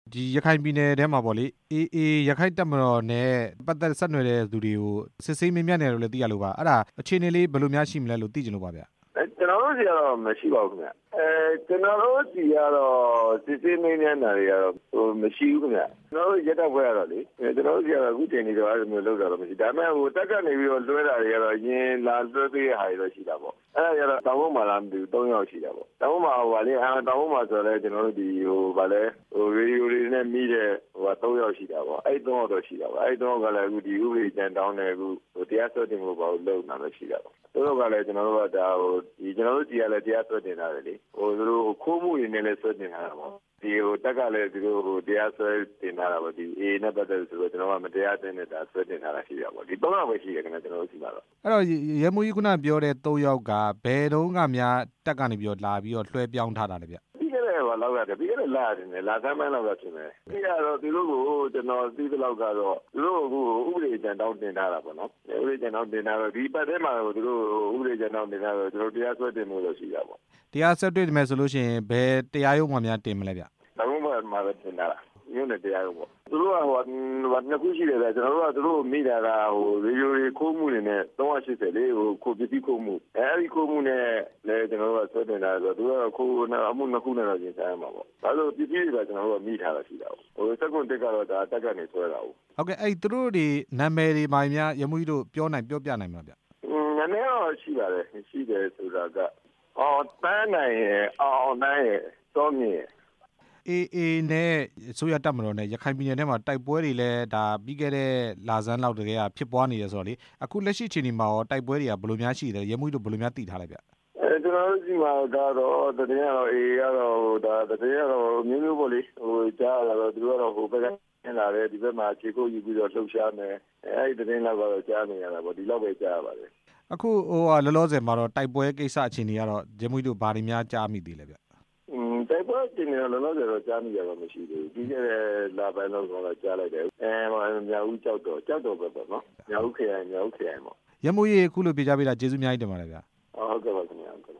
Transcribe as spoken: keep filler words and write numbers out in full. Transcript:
ဒီရခိုင်ပြည်နယ်ထဲမှာပေါ့လေ အေးအေးရခိုင်တပ်မတော်နဲ့ပတ်သက်ဆက်နွယ်တဲ့သူတွေကိုစစ်ဆေးမေးမြန်းတယ်လို့လည်းသိရလို့ပါအဲ့ဒါအခြေအနေလေးဘယ်လိုများရှိမလဲလို့သိချင်လို့ပါဗျာကျွန်တော်တို့စီကတော့မရှိပါဘူးခင်ဗျအဲကျွန်တော်တို့စီကတော့စစ်ဆေးမေးမြန်းတာတွေကတော့ဟိုမရှိဘူးခင်ဗျကျွန်တော်တို့ရက်တပ်ဖွဲ့ရတော့လေကျွန်တော်တို့စီကတော့အခုချိန်နေတော့အဲ့လိုမျိုးလုပ်တာတော့မရှိဒါပေမဲ့ဟိုတက်ကနေပြီးတော့လွှဲတာတွေကတော့အရင်လာလွှဲပေးရဟာတွေတော့ရှိတာပေါ့အဲ့ဒါကြတော့တောင်ဘုံမှာလာမသိဘူးသုံးယောက်ရှိတာပေါ့တောင်ဘုံမှာဟိုဗာလေအဲတောင်ဘုံမှာဆိုတော့ကျွန်တော်တို့ဒီဟိုဗာလေဟိုရေဒီယိုတွေနဲ့မိတဲ့ဟိုသုံးယောက်ရှိတာပေါ့အဲ့သုံးယောက်တော့ရှိတာပေါ့အဲ့သုံးယောက်ကလည်းအခုဒီဥပဒေကြံတောင်းတယ်အခုဟိုတရားစွဲတင်ဖို့ပေါ့လုပ်နေတာလည်းရှိတာပေါ့သူတို့ကလည်းကျွန်တော်တို့ကဒါဟိုဒီကျွန်တော်တို့ဒီကလည်းတရားစွဲတင်ထားတယ်လေဟိုသူတို့ခိုးမှုတွေနဲ့လည်းစွဲတင်ထားတာပေါ့ဒီဟိုတက်ကလည်းသူတို့ဟိုတရားစွဲတင်ထားတာပေါ့ဒီအေနဲ့ပတ်သက်ဆိုတော့ကျွန်တော်ကမတရားတဲ့နဲ့ဒါစွဲတင်ထားတာရှိရပါပေါ့ဒီသုံးယောက်ပဲရှိတယ်ခင်ဗျကျွန်တော်တို့ရှိပါတော့အဲ့တော့ရဲမှုကြီးခုနပြောတဲ့သုံးယောက်ကဘယ်တုန်းကများတက်ကနေပြီးတော့လာပြီးတော့လွှဲပြောင်းထားတာလဲဗျပြီးခဲ့တဲ့ဟိုလောက်ရတယ်ပြီးခဲ့တဲ့လာတယ်လာသမ်းပိုင်းလောက်ကဖြစ်မယ်ပြီးတော့သူတို့ကိုကျွန်တော်သိသလောက်ကတော့သူတို့ကဥပဒေကြံတောင်းတင်ထားတာပေါ့နော်ဥပဒေကြံတောင်းတင်ထားတော့ဒီပတ်ထဲမှာသူတို့ဥပဒေကြံတောင်းတင်ထားတော့ကျွန်တော်တရားစွဲတင်မှုလို့ရှိတာပေါ့တရားစွဲတင်မယ်ဆိုလို့ရှိရင်ဘယ်တရားရုံးမှာများတင်မလဲဗျတောင်းမှာမှာပဲတင်တာလားမြို့နယ်တရားရုံးပေါ့သူတို့ကဟိုနှစ်ခုရှိတယ်ဗျကျွန်တော်တို့ကသူတို့မိတာကဟိုရေဒီယိုတွေခိုးမှုတွေနဲ့သုံးရှစ်ဆယ်လေးဟိုခိုးပစ္စည်းခိုးမှုအဲဒီခိုးမှုနဲ့လည်းကျွန်တော်တို့ကဆွဲတင်တာဆိုတော့သူကခိုးအမှုနှစ်ခုနဲ့တော့ရင်ဆိုင်ရမှာပေါ့ဒါဆိုပစ္စည်းတွေကကျွန်တော်တို့ကမိထားတာရှိတာပေါ့ဟိုစက်ကွန်တက်ကတော့ဒါတက်ကနေဆွဲတာဟုတ်ဟုတ်ကဲ့အဲ့သူတို့တွေနာမည်တွေမှများရမှုကြီးတို့ပြောနိုင်ပြောပြနိုင်မလားဗျနာမည်တော့ရှိပါတယ်ရှိတယ်ဆိုတာကအော်တန်းနိုင်ရဲ့အောင်နိုင်ရဲ့စောမြင့်အေးအေးနဲ့ဆိုရတက်မတော်နဲ့ရခိုင်ပြည်နယ်ထဲမှာတိုက်ပွဲတွေလည်းဒါပြီးခဲ့တဲ့လာဇန်းလောက်တကယ်ကဖြစ်ပွားနေတယ်ဆိုတော့လေအခုလက်ရှိချိန်ဒီမှာရောတိုက်ပွဲတွေကဘယ်လိုများရှိတယ်ရဲမှုတို့ဘယ်လိုများသိထားလဲဗျအဲကျွန်တော်တို့ဒီမှာကတော့တကယ်ကတော့အေးကတော့ဒါတကယ်ကတော့မျိုးမျိုးပေါ့လေဟိုကြားလာတော့သူတို့ကတော့ဟိုဘက်ကပြန်လာတယ်ဒီဘက်မှာခြေကုပ်ယူပြီးတော့လှုပ်ရှားမယ်အဲဒီတကယ်လောက်ကတော့ကြားနေရတာပေါ့ဒီလောက်ပဲကြားရပါတယ်အခုဟိုလောလောဆယ်မှာတော့တိုက်ပွဲကိစ္စအခြေအနေကတော့ရဲမှုတို့ဘာတွေများကြားမိသေးလဲဗျတိုက်ပွဲတင်နေတော့လောလောဆယ်တော့ကြားမိရတော့မရှိသေးဘူးပြီးခဲ့တဲ့လာပိုင်းလောက်တော့ကြားလိုက်တယ်အဲမြောက်ဦးကြောက်တော့ကြောက်တော့ပဲပေါ့နော်မြောက်ဦးခရိုင်မြောက်ဦးခရိုင်ပေါ့ရဲမှုကြီးအခုလိုပြကြပေးတာကျေးဇူးအများကြီးတင်ပါတယ်ဗျာဟုတ်ကဲ့ပါခင်ဗျာ